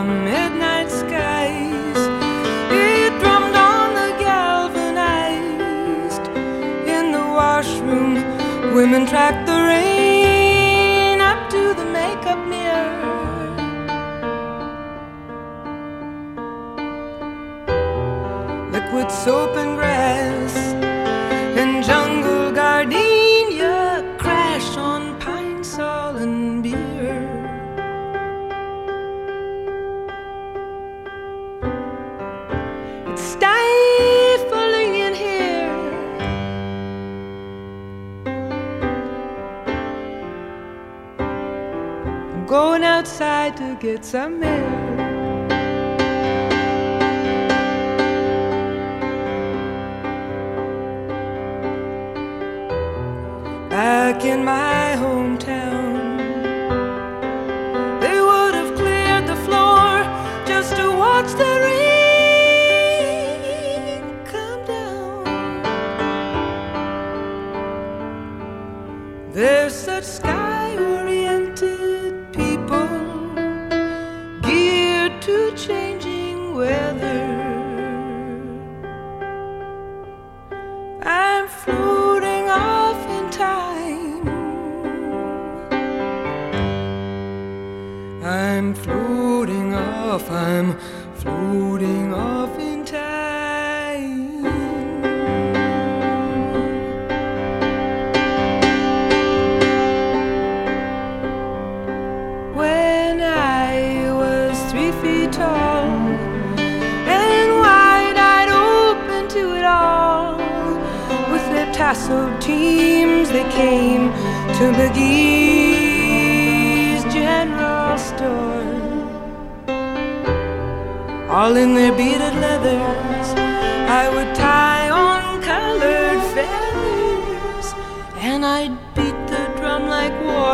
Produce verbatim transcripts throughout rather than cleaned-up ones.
from midnight skies. It drummed on the galvanized. In the washroom, women tracked the rain up to the makeup mirror. Liquid soap and grass and jungle gardenia crash on pine sol and beer. It's stifling in here. I'm going outside to get some air. Back in my hometown, they would have cleared the floor just to watch the rain come down. They're such sky-oriented people, geared to changing weather. I'm floating off in time. I'm floating off, I'm floating off in time. When I was three feet tall and wide-eyed, open to it all, with their tasseled teams they came to McGee's General Store. All in their beaded leathers, I would tie on colored feathers, and I'd beat the drum like war.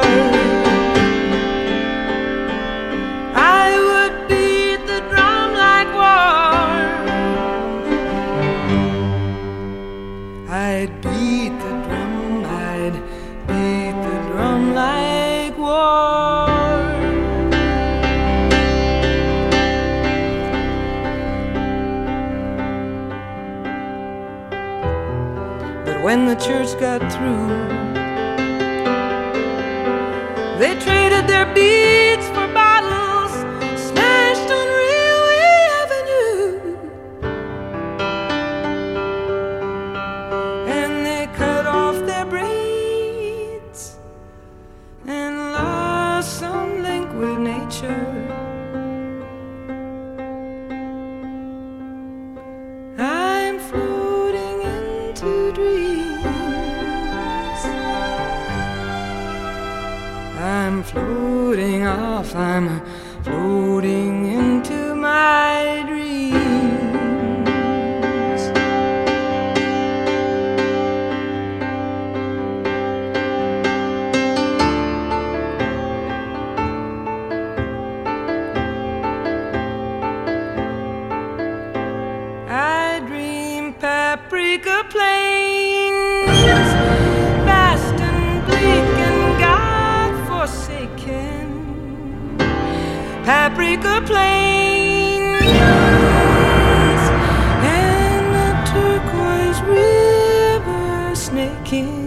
I would beat the drum like war. I'd beat the drum, I'd beat the drum like war. But when the church got through, they traded their beads for bottles smashed on Railway Avenue. And they cut off their braids and lost some link with nature. I'm floating into dreams. I'm floating off, I'm floating into my dreams. I dream paprika plains, vast and bleak and God-forsaken. Paprika plains and the turquoise river snaking.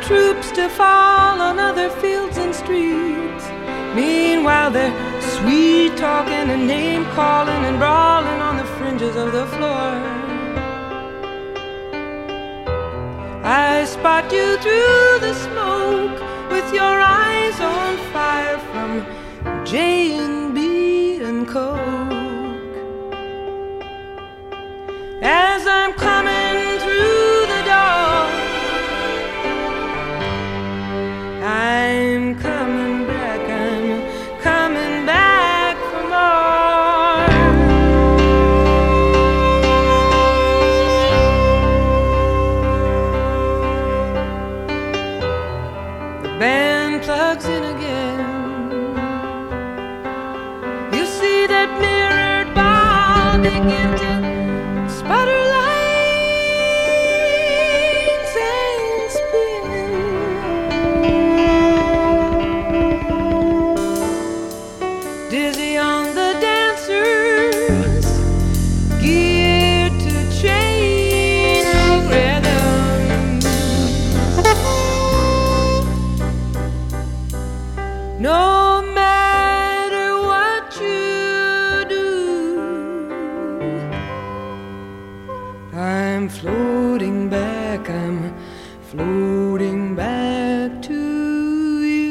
troops to fall on other fields and streets. Meanwhile they're sweet talking and name calling and brawling on the fringes of the floor. I spot you through the smoke with your eyes on fire from J and B and Coke. As I'm coming through the door, I'm coming back, I'm coming back for more. The band plugs in again. You see that mirrored ball begin to sputter lines and spin. Dizzy on the dancers, geared to chain of rhythm. No matter what you do, I'm floating back, I'm floating back to you.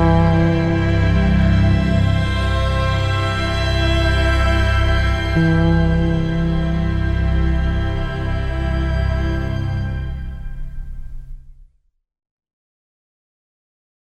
Mm-hmm.